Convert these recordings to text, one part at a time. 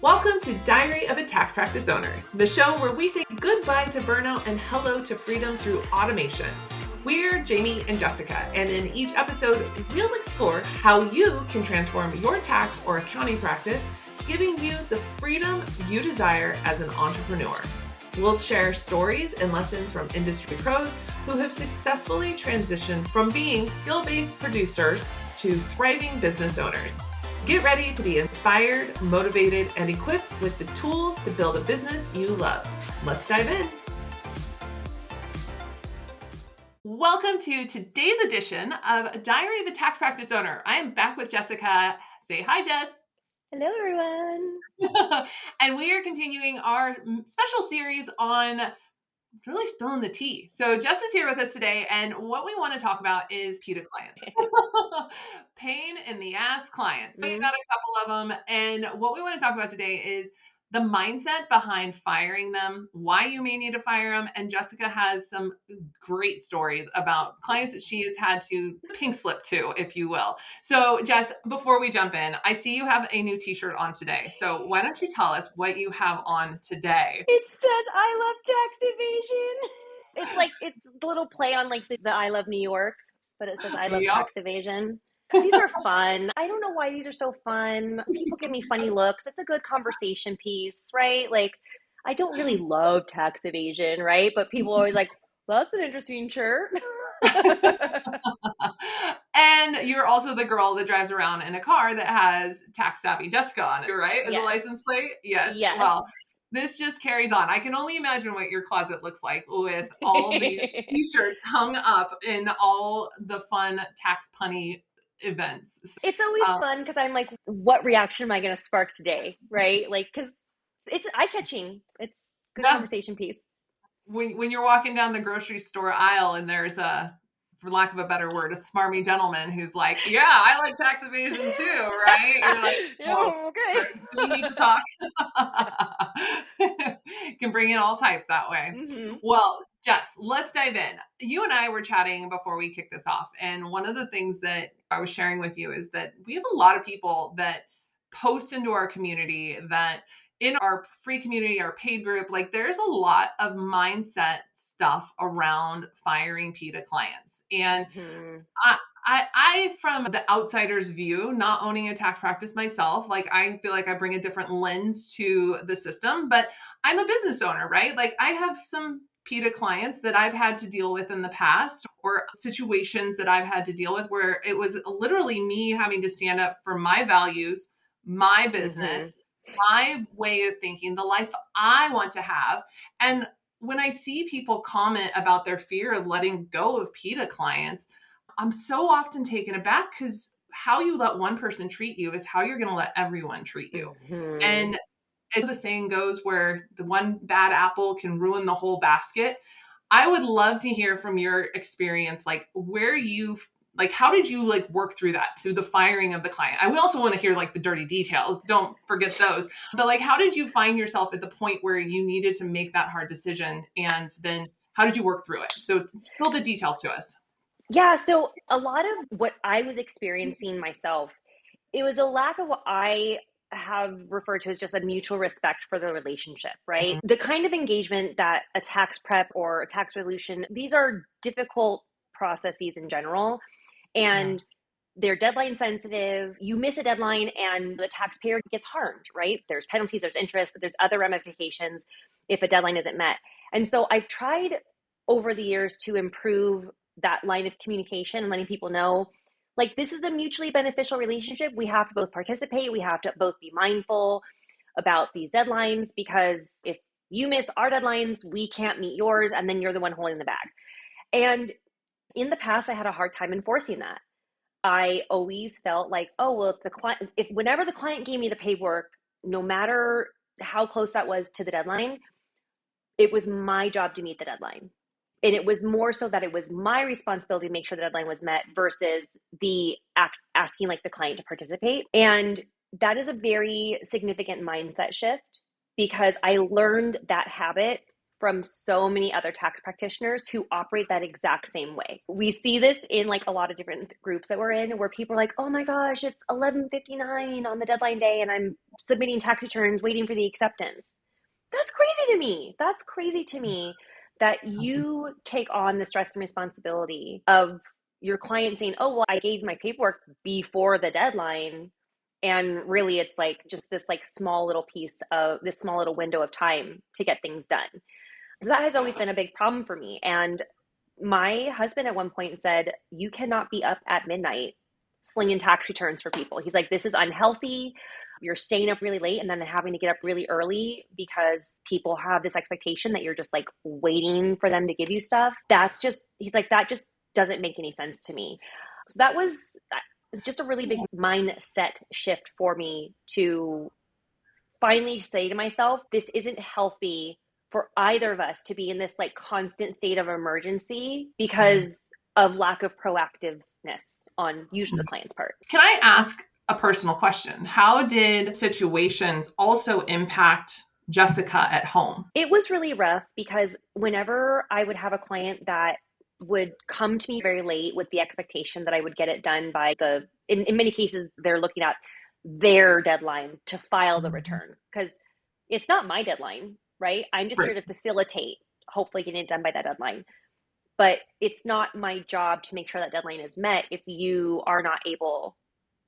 Welcome to Diary of a Tax Practice Owner, the show where we say goodbye to burnout and hello to freedom through automation. We're Jamie and Jessica, and in each episode, we'll explore how you can transform your tax or accounting practice, giving you the freedom you desire as an entrepreneur. We'll share stories and lessons from industry pros who have successfully transitioned from being skill-based producers to thriving business owners. Get ready to be inspired, motivated, and equipped with the tools to build a business you love. Let's dive in. Welcome to today's edition of Diary of a Tax Practice Owner. I am back with Jessica. Say hi, Jess. Hello, everyone. And we are continuing our special series on really spilling the tea. So Jess is here with us today, and what we want to talk about is PITA clients. Pain in the ass clients. So you got a couple of them, and what we want to talk about today is the mindset behind firing them, why you may need to fire them, and Jessica has some great stories about clients that she has had to pink slip to, if you will. So Jess, before we jump in, I see you have a new t-shirt on today. So why don't you tell us what you have on today? It says, I love tax evasion. It's a little play on like the I love New York, but it says I love tax evasion. These are fun. I don't know why these are so fun. People give me funny looks. It's a good conversation piece, right? Like, I don't really love tax evasion, right? But people are always like, well, that's an interesting shirt. And you're also the girl that drives around in a car that has Tax Savvy Jessica on it, right? As a license plate? Yes. Well, this just carries on. I can only imagine what your closet looks like with all these t-shirts hung up in all the fun tax punny events. It's always fun because I'm like, what reaction am I going to spark today? Right? Like, because it's eye-catching. It's a good conversation piece. When you're walking down the grocery store aisle and there's for lack of a better word, a smarmy gentleman who's like, yeah, I like tax evasion too, right? You're like, oh, okay. We need to talk. Can bring in all types that way. Mm-hmm. Well, Jess, let's dive in. You and I were chatting before we kicked this off. And one of the things that I was sharing with you is that we have a lot of people that post into our community that in our free community, our paid group, like there's a lot of mindset stuff around firing PITA clients. And I, from the outsider's view, not owning a tax practice myself, like I feel like I bring a different lens to the system, but I'm a business owner, right? Like I have some PITA clients that I've had to deal with in the past, or situations that I've had to deal with where it was literally me having to stand up for my values, my business, my way of thinking, the life I want to have. And when I see people comment about their fear of letting go of PITA clients, I'm so often taken aback because how you let one person treat you is how you're going to let everyone treat you. And the saying goes where the one bad apple can ruin the whole basket. I would love to hear from your experience, like how did you like work through that to the firing of the client? I also want to hear like the dirty details. Don't forget those. But like, how did you find yourself at the point where you needed to make that hard decision? And then how did you work through it? So spill the details to us. Yeah. So a lot of what I was experiencing myself, it was a lack of what I have referred to as just a mutual respect for the relationship, right? The kind of engagement that a tax prep or a tax resolution, these are difficult processes in general. And they're deadline sensitive. You miss a deadline and the taxpayer gets harmed, right? There's penalties, there's interest, there's other ramifications if a deadline isn't met. And so I've tried over the years to improve that line of communication and letting people know, like, this is a mutually beneficial relationship. We have to both participate. We have to both be mindful about these deadlines, because if you miss our deadlines, we can't meet yours, and then you're the one holding the bag. And in the past, I had a hard time enforcing that. I always felt like, oh, well, whenever the client gave me the paperwork, no matter how close that was to the deadline, it was my job to meet the deadline. And it was more so that it was my responsibility to make sure the deadline was met versus asking like the client to participate. And that is a very significant mindset shift, because I learned that habit from so many other tax practitioners who operate that exact same way. We see this in like a lot of different groups that we're in where people are like, oh my gosh, it's 11:59 on the deadline day and I'm submitting tax returns waiting for the acceptance. That's crazy to me. That's crazy to me that you take on the stress and responsibility of your client saying, oh, well, I gave my paperwork before the deadline. And really it's like just this like small little piece of this small little window of time to get things done. So that has always been a big problem for me. And my husband at one point said, you cannot be up at midnight slinging tax returns for people. He's like, this is unhealthy. You're staying up really late and then having to get up really early because people have this expectation that you're just like waiting for them to give you stuff. That's just, he's like, that just doesn't make any sense to me. So that was just a really big mindset shift for me to finally say to myself, this isn't healthy for either of us to be in this like constant state of emergency because of lack of proactiveness on usually the client's part. Can I ask a personal question? How did situations also impact Jessica at home? It was really rough because whenever I would have a client that would come to me very late with the expectation that I would get it done by in many cases, they're looking at their deadline to file the return because it's not my deadline, right? I'm just here to facilitate, hopefully getting it done by that deadline. But it's not my job to make sure that deadline is met if you are not able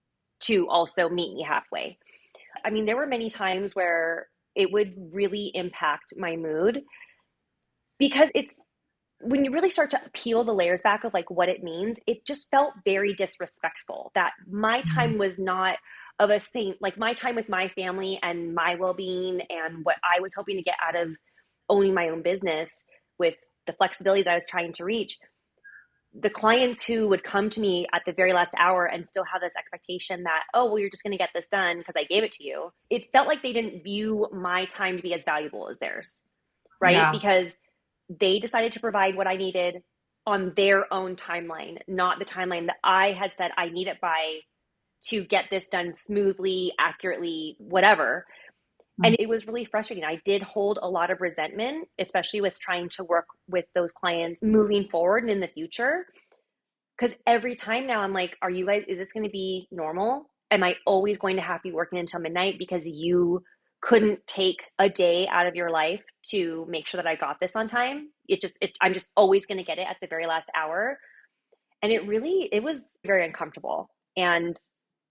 to also meet me halfway. I mean, there were many times where it would really impact my mood because it's when you really start to peel the layers back of like what it means, it just felt very disrespectful that my time was not of a saint, like my time with my family and my well-being and what I was hoping to get out of owning my own business with the flexibility that I was trying to reach. The clients who would come to me at the very last hour and still have this expectation that, oh, well, you're just going to get this done because I gave it to you. It felt like they didn't view my time to be as valuable as theirs, right? Yeah. Because they decided to provide what I needed on their own timeline, not the timeline that I had said I need it by to get this done smoothly, accurately, whatever. And it was really frustrating. I did hold a lot of resentment, especially with trying to work with those clients moving forward and in the future. Because every time now I'm like, are you guys, is this going to be normal? Am I always going to have to be working until midnight because you couldn't take a day out of your life to make sure that I got this on time? I'm just always going to get it at the very last hour. And it was very uncomfortable. And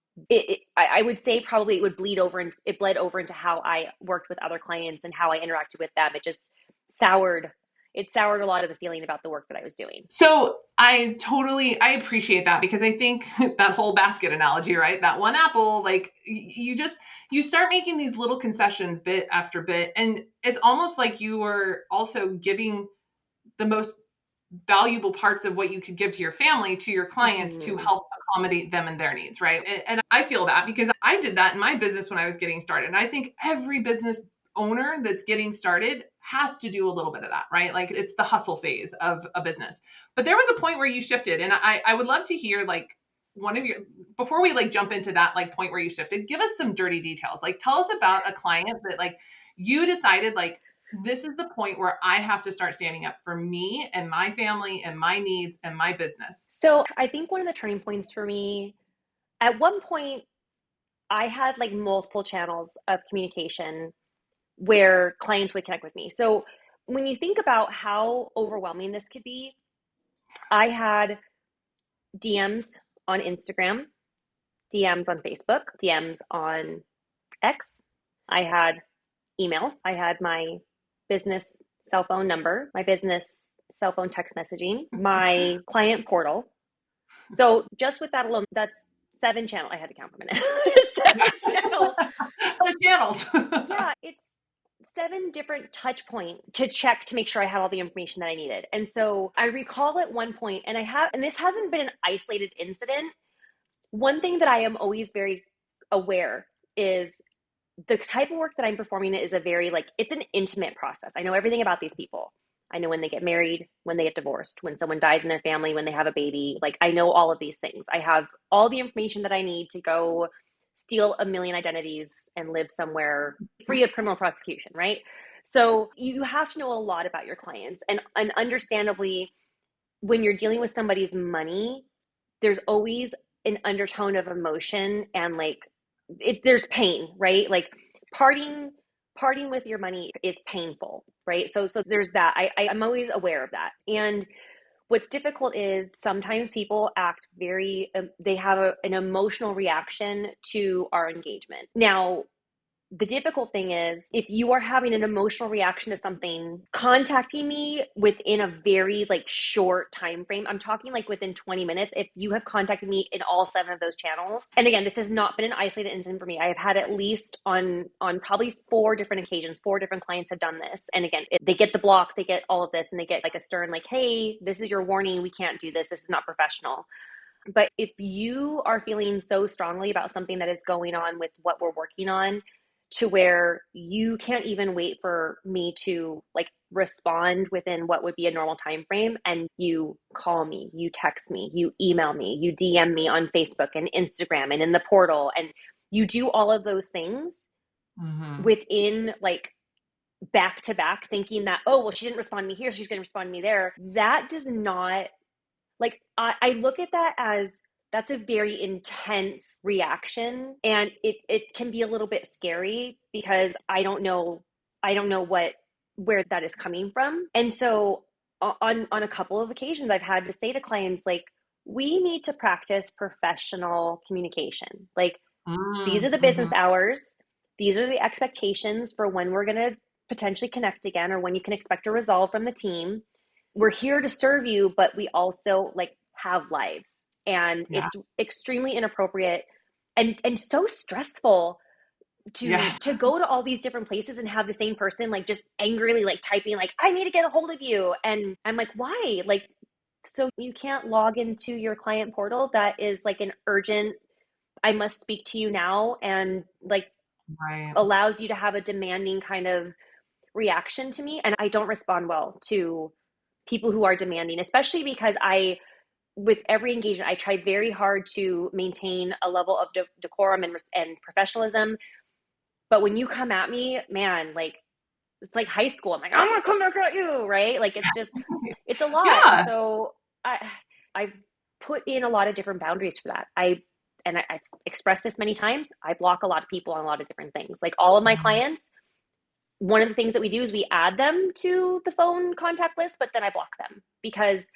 I would say probably it bled over into how I worked with other clients and how I interacted with them. It just soured a lot of the feeling about the work that I was doing. So I appreciate that because I think that whole basket analogy, right? That one apple, like you start making these little concessions bit after bit. And it's almost like you were also giving the most valuable parts of what you could give to your family, to your clients to help accommodate them and their needs, right? And I feel that because I did that in my business when I was getting started. And I think every business owner that's getting started has to do a little bit of that, right? Like it's the hustle phase of a business. But there was a point where you shifted. And I would love to hear like before we like jump into that like point where you shifted, give us some dirty details. Like tell us about a client that like you decided like, this is the point where I have to start standing up for me and my family and my needs and my business. So I think one of the turning points for me, at one point, I had like multiple channels of communication where clients would connect with me. So when you think about how overwhelming this could be, I had DMs on Instagram, DMs on Facebook, DMs on X. I had email. I had my business cell phone number, my business cell phone text messaging, my client portal. So just with that alone, that's 7 channels. I had to count for a minute. 7 channels. Channels. Yeah, it's 7 different touch points to check to make sure I had all the information that I needed. And so I recall at one point, and this hasn't been an isolated incident. One thing that I am always very aware is the type of work that I'm performing is it's an intimate process. I know everything about these people. I know when they get married, when they get divorced, when someone dies in their family, when they have a baby. Like I know all of these things. I have all the information that I need to go steal a million identities and live somewhere free of criminal prosecution, right? So you have to know a lot about your clients, and understandably, when you're dealing with somebody's money, there's always an undertone of emotion, and like there's pain, right? Like parting with your money is painful, right? So there's that. I'm always aware of that. And what's difficult is sometimes people act very, they have an emotional reaction to our engagement. Now, the difficult thing is if you are having an emotional reaction to something, contacting me within a very like short time frame, I'm talking like within 20 minutes, if you have contacted me in all 7 of those channels. And again, this has not been an isolated incident for me. I have had at least on probably 4 different occasions, 4 different clients have done this. And again, they get the block, they get all of this, and they get like a stern like, hey, this is your warning, we can't do this is not professional. But if you are feeling so strongly about something that is going on with what we're working on, to where you can't even wait for me to like respond within what would be a normal time frame, and you call me, you text me, you email me, you DM me on Facebook and Instagram and in the portal, and you do all of those things within like back to back, thinking that, oh well, she didn't respond to me here, she's going to respond to me there. That does not, like, I look at that as that's a very intense reaction, and it can be a little bit scary because I don't know where that is coming from. And so on a couple of occasions I've had to say to clients like, we need to practice professional communication. Like, these are the business hours, these are the expectations for when we're going to potentially connect again, or when you can expect a resolve from the team. We're here to serve you, but we also like have lives, and it's extremely inappropriate and so stressful to go to all these different places and have the same person like just angrily like typing like, I need to get a hold of you. And I'm like, why? Like, so you can't log into your client portal that is like an urgent, I must speak to you now, and like allows you to have a demanding kind of reaction to me. And I don't respond well to people who are demanding, especially because with every engagement, I try very hard to maintain a level of decorum and professionalism. But when you come at me, man, like, it's like high school. I'm like, I'm gonna come back at you, right? Like, it's just, it's a lot. Yeah. And so I've put in a lot of different boundaries for that. I've expressed this many times. I block a lot of people on a lot of different things. Like, all of my clients, one of the things that we do is we add them to the phone contact list, but then I block them because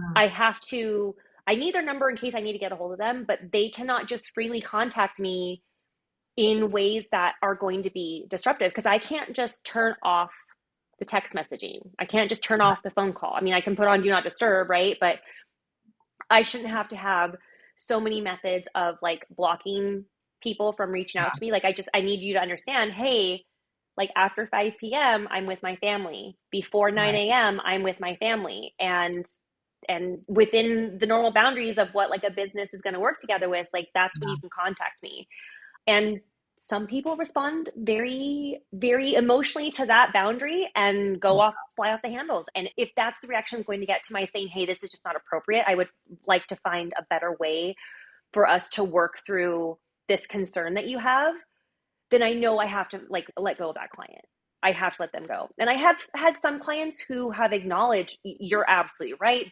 I need their number in case I need to get a hold of them, but they cannot just freely contact me in ways that are going to be disruptive, because I can't just turn off the text messaging. I can't just turn off the phone call. I mean, I can put on do not disturb, right? But I shouldn't have to have so many methods of like blocking people from reaching out to me. Like, I need you to understand, hey, like after 5 p.m., I'm with my family. Before 9 a.m., I'm with my family. And within the normal boundaries of what like a business is going to work together with, like, that's when you can contact me. And some people respond very, very emotionally to that boundary and fly off the handles. And if that's the reaction I'm going to get to my saying, hey, this is just not appropriate, I would like to find a better way for us to work through this concern that you have, then I know I have to like let go of that client. I have to let them go. And I have had some clients who have acknowledged, you're absolutely right,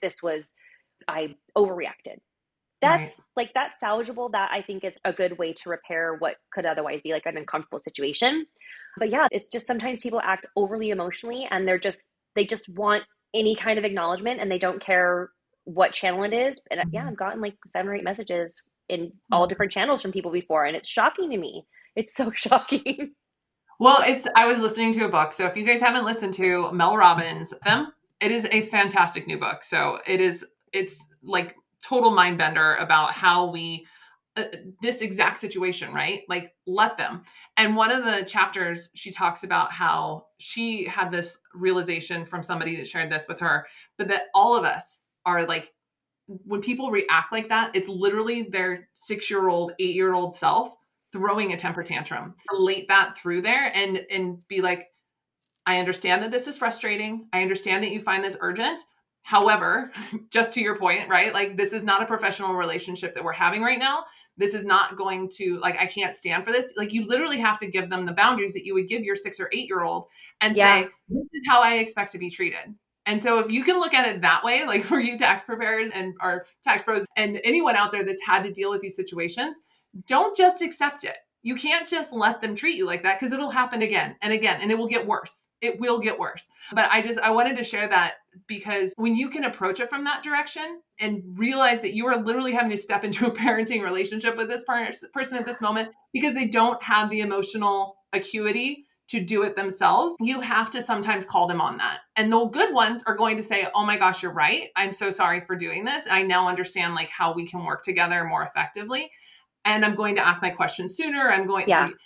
I overreacted. That's like, that's salvageable. That I think is a good way to repair what could otherwise be like an uncomfortable situation. But yeah, it's just sometimes people act overly emotionally, and they just want any kind of acknowledgement, and they don't care what channel it is. And yeah, I've gotten like 7 or 8 messages in all different channels from people before, and it's shocking to me. It's so shocking. Well, I was listening to a book. So if you guys haven't listened to Mel Robbins' Them, it is a fantastic new book. So it's like total mind bender about how we, this exact situation, right? Like, let them. And one of the chapters, she talks about how she had this realization from somebody that shared this with her, but that all of us are like, when people react like that, it's literally their 6-year-old, 8-year-old self throwing a temper tantrum. Relate that through there and be like, I understand that this is frustrating. I understand that you find this urgent. However, just to your point, right? Like, this is not a professional relationship that we're having right now. this is not going to, like, I can't stand for this. Like, you literally have to give them the boundaries that you would give your 6 or 8 year old and say, this is how I expect to be treated. And so if you can look at it that way, like for you tax preparers and our tax pros and anyone out there that's had to deal with these situations, don't just accept it. You can't just let them treat you like that, because it'll happen again and again, and it will get worse. It will get worse. But I wanted to share that, because when you can approach it from that direction and realize that you are literally having to step into a parenting relationship with this person at this moment because they don't have the emotional acuity to do it themselves, you have to sometimes call them on that. And the good ones are going to say, oh my gosh, you're right. I'm so sorry for doing this. I now understand like how we can work together more effectively. And I'm going to ask my questions sooner. I'm going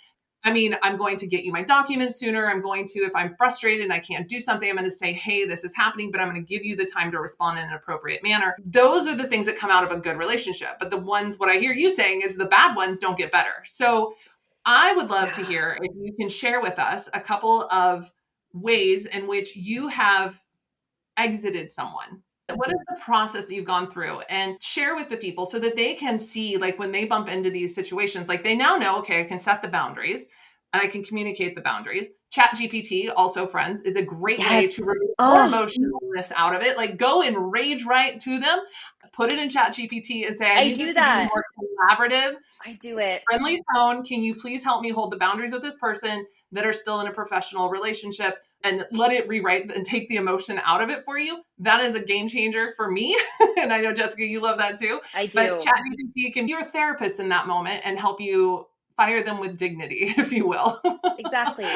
to get you my documents sooner. I'm going to, if I'm frustrated and I can't do something, I'm going to say, hey, this is happening, but I'm going to give you the time to respond in an appropriate manner. Those are the things that come out of a good relationship. But the ones, what I hear you saying is the bad ones don't get better. So I would love to hear if you can share with us a couple of ways in which you have exited someone. What is the process that you've gone through, and share with the people so that they can see, like when they bump into these situations, like they now know, okay, I can set the boundaries and I can communicate the boundaries. ChatGPT, also friends, is a great way to remove more emotionalness out of it. Like go and rage right to them, put it in ChatGPT and say, I need this to be more collaborative. I do it. Friendly tone. Can you please help me hold the boundaries with this person that are still in a professional relationship, and let it rewrite and take the emotion out of it for you? That is a game changer for me. And I know, Jessica, you love that too. I do. But ChatGPT can be your therapist in that moment and help you fire them with dignity, if you will. Exactly.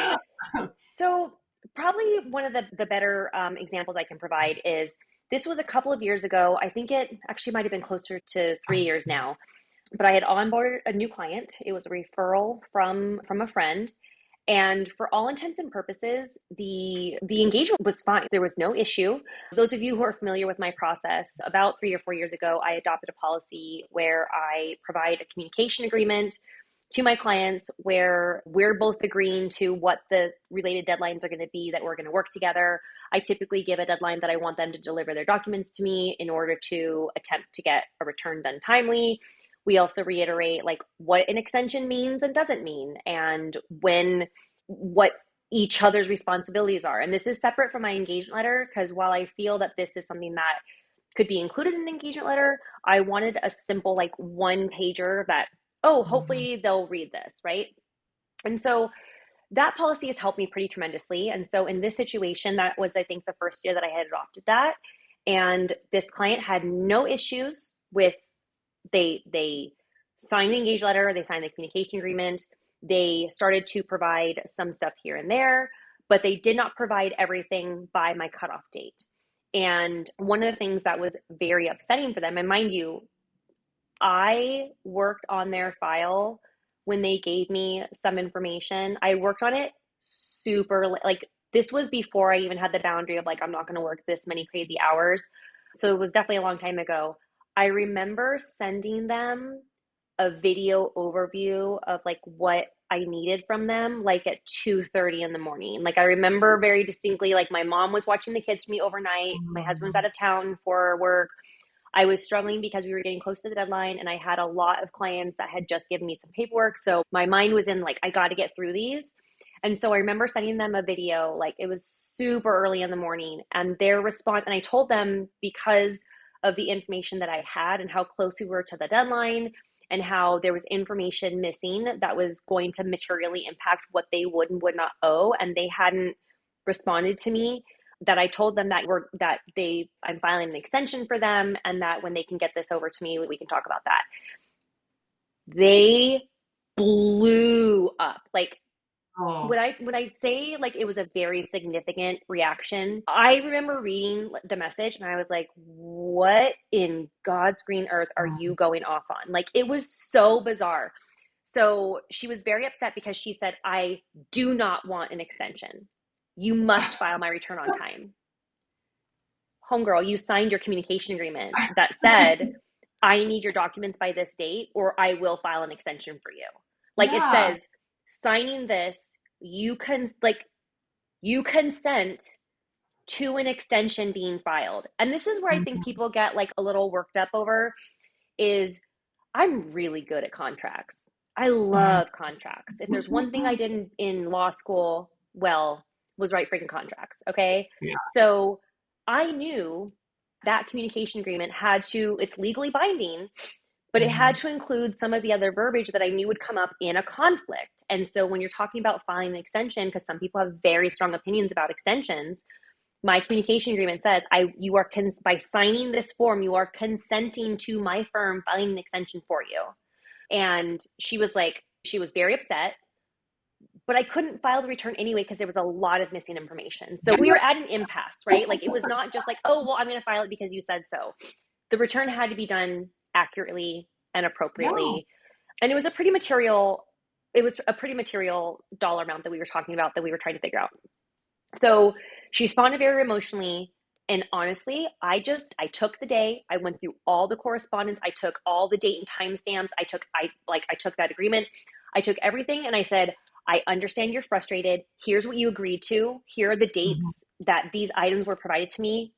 So probably one of the better examples I can provide is, this was a couple of years ago. I think it actually might have been closer to 3 years now. But I had onboarded a new client. It was a referral from a friend. And for all intents and purposes, the engagement was fine. There was no issue. Those of you who are familiar with my process, about 3 or 4 years ago, I adopted a policy where I provide a communication agreement to my clients where we're both agreeing to what the related deadlines are going to be that we're going to work together. I typically give a deadline that I want them to deliver their documents to me in order to attempt to get a return done timely. We also reiterate like what an extension means and doesn't mean, and what each other's responsibilities are. And this is separate from my engagement letter, because while I feel that this is something that could be included in an engagement letter, I wanted a simple like one pager that, hopefully they'll read this, right? And so that policy has helped me pretty tremendously. And so in this situation, that was, I think, the first year that I had adopted that. And this client had no issues with, they signed the engagement letter, they signed the communication agreement, they started to provide some stuff here and there, but they did not provide everything by my cutoff date. And one of the things that was very upsetting for them, and mind you, I worked on their file when they gave me some information. I worked on it super, like this was before I even had the boundary of like, I'm not going to work this many crazy hours. So it was definitely a long time ago. I remember sending them a video overview of like what I needed from them, like at 2:30 in the morning. Like I remember very distinctly, like my mom was watching the kids for me overnight. My husband's out of town for work. I was struggling because we were getting close to the deadline, and I had a lot of clients that had just given me some paperwork. So my mind was in like, I got to get through these. And so I remember sending them a video, like it was super early in the morning, and their response, and I told them because of the information that I had and how close we were to the deadline and how there was information missing that was going to materially impact what they would and would not owe. And they hadn't responded to me, that I told them that I'm filing an extension for them, and that when they can get this over to me, we can talk about that. They blew up. Like, Would I say like it was a very significant reaction? I remember reading the message and I was like, what in God's green earth are you going off on? Like, it was so bizarre. So she was very upset because she said, I do not want an extension. You must file my return on time. Homegirl, you signed your communication agreement that said, I need your documents by this date or I will file an extension for you. Like It says, signing this, you consent to an extension being filed. And this is where I think people get like a little worked up over is, I'm really good at contracts. I love contracts. If there's one thing I did in law school, well, was write freaking contracts. Okay. Yeah. So I knew that communication agreement it's legally binding, but it had to include some of the other verbiage that I knew would come up in a conflict. And so when you're talking about filing an extension, because some people have very strong opinions about extensions, my communication agreement says by signing this form, you are consenting to my firm filing an extension for you. And she was very upset, but I couldn't file the return anyway because there was a lot of missing information. So we were at an impasse, right? Like it was not just like, oh, well, I'm going to file it because you said so. The return had to be done accurately and appropriately. And it was a pretty material dollar amount that we were talking about that we were trying to figure out. So she responded very emotionally. And honestly, I took the day, I went through all the correspondence, I took all the date and timestamps, I took that agreement, I took everything, and I said, I understand you're frustrated. Here's what you agreed to. Here are the dates that these items were provided to me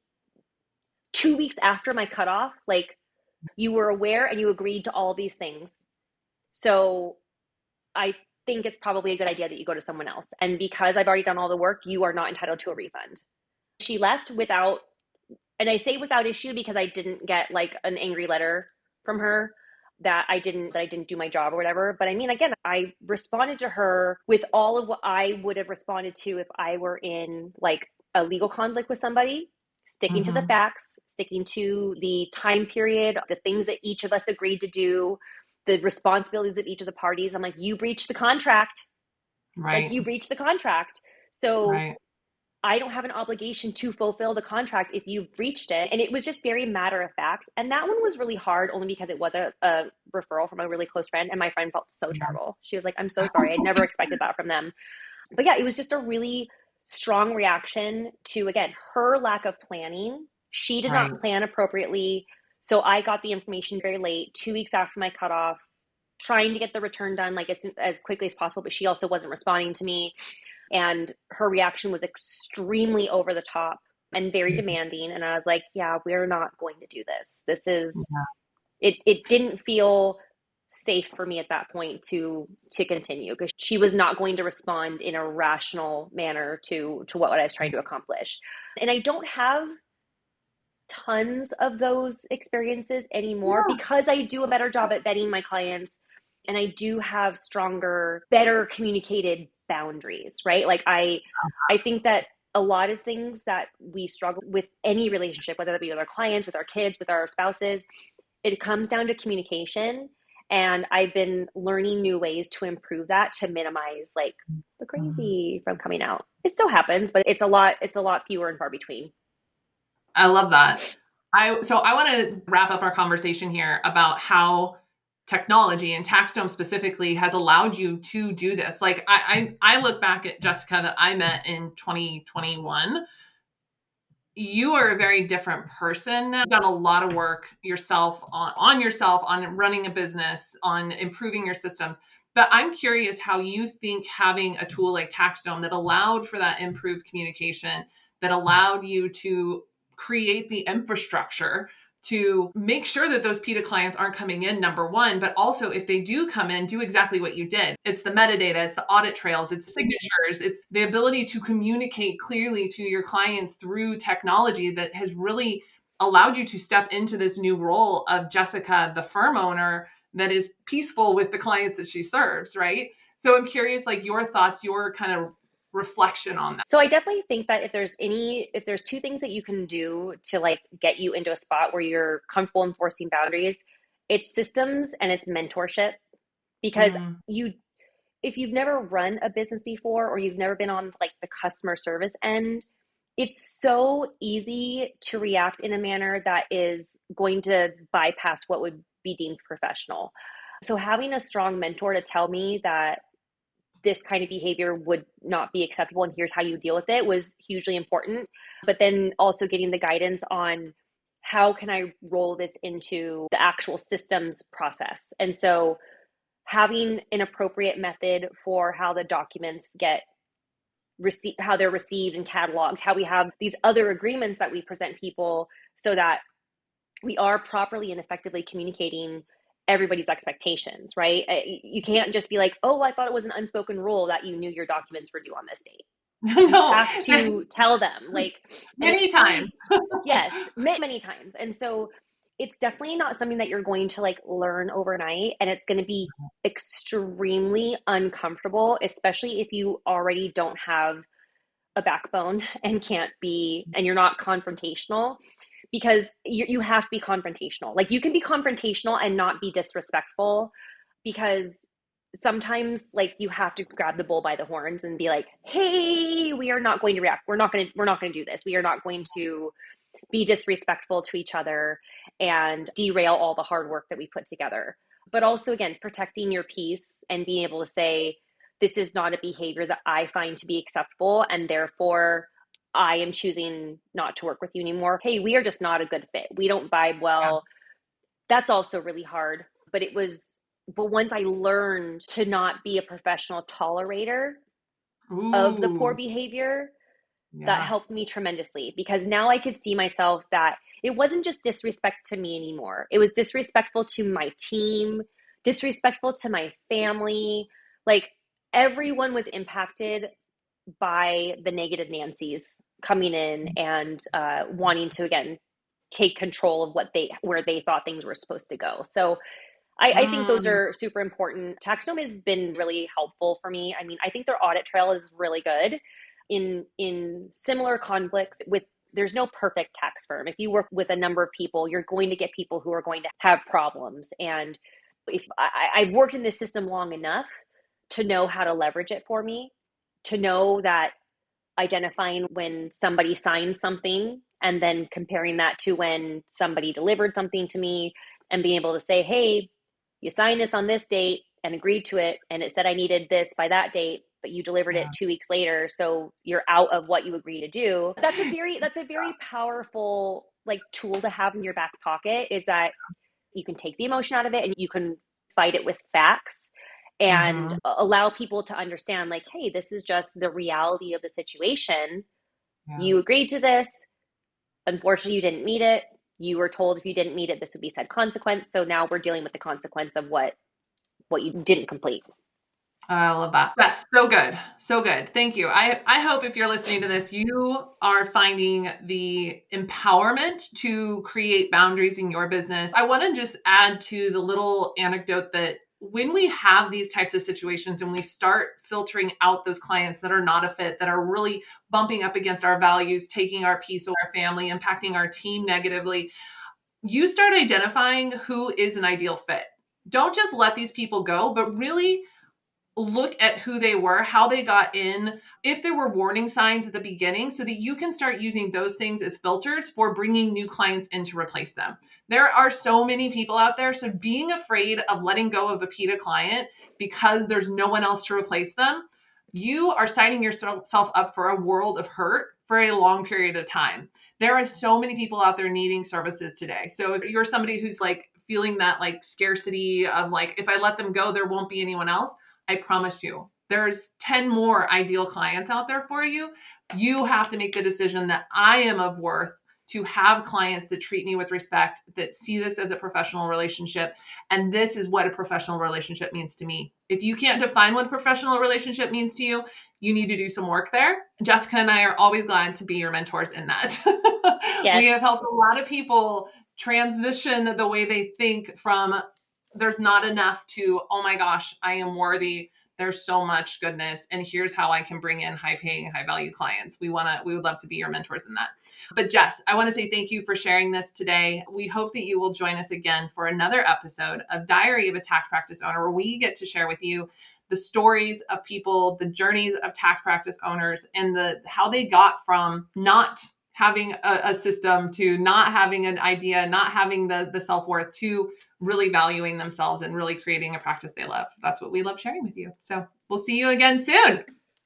2 weeks after my cutoff. Like, you were aware and you agreed to all these things. So I think it's probably a good idea that you go to someone else. And because I've already done all the work, you are not entitled to a refund. She left without, and I say without issue because I didn't get like an angry letter from her that I didn't do my job or whatever. But I mean, again, I responded to her with all of what I would have responded to if I were in like a legal conflict with somebody, sticking to the facts, sticking to the time period, the things that each of us agreed to do, the responsibilities of each of the parties. I'm like, you breached the contract. Right. Like, you breached the contract. So I don't have an obligation to fulfill the contract if you've breached it. And it was just very matter of fact. And that one was really hard only because it was a referral from a really close friend. And my friend felt so terrible. She was like, I'm so sorry. I never expected that from them. But yeah, it was just a really strong reaction to, again, her lack of planning. She did not plan appropriately. So I got the information very late, 2 weeks after my cutoff, trying to get the return done like as quickly as possible. But she also wasn't responding to me. And her reaction was extremely over the top and very demanding. And I was like, yeah, we're not going to do this. This is, it didn't feel safe for me at that point to continue, because she was not going to respond in a rational manner to what I was trying to accomplish. And I don't have tons of those experiences anymore because I do a better job at vetting my clients. And I do have stronger, better communicated boundaries, right? Like I think that a lot of things that we struggle with any relationship, whether that be with our clients, with our kids, with our spouses, it comes down to communication. And I've been learning new ways to improve that, to minimize like the crazy from coming out. It still happens, but it's a lot fewer and far between. I love that. I want to wrap up our conversation here about how technology and Taxdome specifically has allowed you to do this. Like I look back at Jessica that I met in 2021. You are a very different person. You've done a lot of work yourself on running a business, on improving your systems. But I'm curious how you think having a tool like Taxdome that allowed for that improved communication, that allowed you to create the infrastructure to make sure that those PITA clients aren't coming in, number one, but also if they do come in, do exactly what you did. It's the metadata, it's the audit trails, it's signatures, it's the ability to communicate clearly to your clients through technology that has really allowed you to step into this new role of Jessica, the firm owner that is peaceful with the clients that she serves, right? So I'm curious, like your thoughts, your kind of reflection on that. So I definitely think that if there's two things that you can do to like get you into a spot where you're comfortable enforcing boundaries, it's systems and it's mentorship. Because if you've never run a business before, or you've never been on like the customer service end, it's so easy to react in a manner that is going to bypass what would be deemed professional. So having a strong mentor to tell me that this kind of behavior would not be acceptable and here's how you deal with it was hugely important. But then also getting the guidance on how can I roll this into the actual systems process. And so having an appropriate method for how the documents get received, how they're received and cataloged, how we have these other agreements that we present people so that we are properly and effectively communicating everybody's expectations, right? You can't just be like, oh, I thought it was an unspoken rule that you knew your documents were due on this date. No. You have to tell them, like, many times. Yes, many times. And so it's definitely not something that you're going to like learn overnight, and it's going to be extremely uncomfortable, especially if you already don't have a backbone and you're not confrontational, because you have to be confrontational. Like, you can be confrontational and not be disrespectful, because sometimes like you have to grab the bull by the horns and be like, hey, we are not going to react. We're not going to do this. We are not going to be disrespectful to each other and derail all the hard work that we put together. But also, again, protecting your peace and being able to say, this is not a behavior that I find to be acceptable, and therefore I am choosing not to work with you anymore. Hey, we are just not a good fit. We don't vibe well. Yeah. That's also really hard. But once I learned to not be a professional tolerator of the poor behavior, that helped me tremendously, because now I could see myself that it wasn't just disrespect to me anymore. It was disrespectful to my team, disrespectful to my family. Like, everyone was impacted by the negative Nancys coming in and wanting to, again, take control of where they thought things were supposed to go. So I think those are super important. TaxNome has been really helpful for me. I mean, I think their audit trail is really good. In similar conflicts there's no perfect tax firm. If you work with a number of people, you're going to get people who are going to have problems. And if I've worked in this system long enough to know how to leverage it for me, to know that identifying when somebody signed something and then comparing that to when somebody delivered something to me, and being able to say, hey, you signed this on this date and agreed to it, and it said I needed this by that date, but you delivered it 2 weeks later, so you're out of what you agreed to do. That's a very powerful like tool to have in your back pocket, is that you can take the emotion out of it and you can fight it with facts and allow people to understand, like, hey, this is just the reality of the situation. You agreed to this. Unfortunately, you didn't meet it. You were told if you didn't meet it, this would be said consequence. So now we're dealing with the consequence of what you didn't complete. I love that. That's so good. So good. Thank you. I hope if you're listening to this, you are finding the empowerment to create boundaries in your business. I want to just add to the little anecdote that when we have these types of situations and we start filtering out those clients that are not a fit, that are really bumping up against our values, taking our peace of our family, impacting our team negatively, you start identifying who is an ideal fit. Don't just let these people go, but really look at who they were, how they got in, if there were warning signs at the beginning, so that you can start using those things as filters for bringing new clients in to replace them. There are so many people out there. So being afraid of letting go of a PETA client because there's no one else to replace them, you are signing yourself up for a world of hurt for a long period of time. There are so many people out there needing services today. So if you're somebody who's like feeling that like scarcity of like, if I let them go, there won't be anyone else, I promise you, there's 10 more ideal clients out there for you. You have to make the decision that I am of worth to have clients that treat me with respect, that see this as a professional relationship. And this is what a professional relationship means to me. If you can't define what a professional relationship means to you, you need to do some work there. Jessica and I are always glad to be your mentors in that. Yes. We have helped a lot of people transition the way they think from there's not enough to, oh my gosh, I am worthy. There's so much goodness. And here's how I can bring in high paying, high value clients. We would love to be your mentors in that. But Jess, I want to say thank you for sharing this today. We hope that you will join us again for another episode of Diary of a Tax Practice Owner, where we get to share with you the stories of people, the journeys of tax practice owners, and how they got from not having a system to not having an idea, not having the self-worth, to really valuing themselves and really creating a practice they love. That's what we love sharing with you. So we'll see you again soon.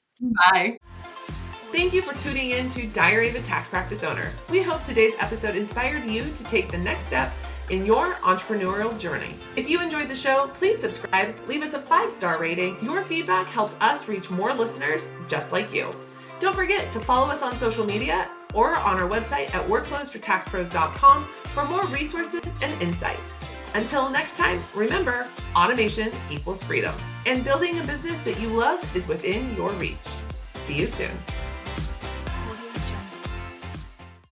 Bye. Thank you for tuning in to Diary of a Tax Practice Owner. We hope today's episode inspired you to take the next step in your entrepreneurial journey. If you enjoyed the show, please subscribe, leave us a 5-star rating. Your feedback helps us reach more listeners just like you. Don't forget to follow us on social media or on our website at workflowsfortaxpros.com for more resources and insights. Until next time, remember, automation equals freedom, and building a business that you love is within your reach. See you soon.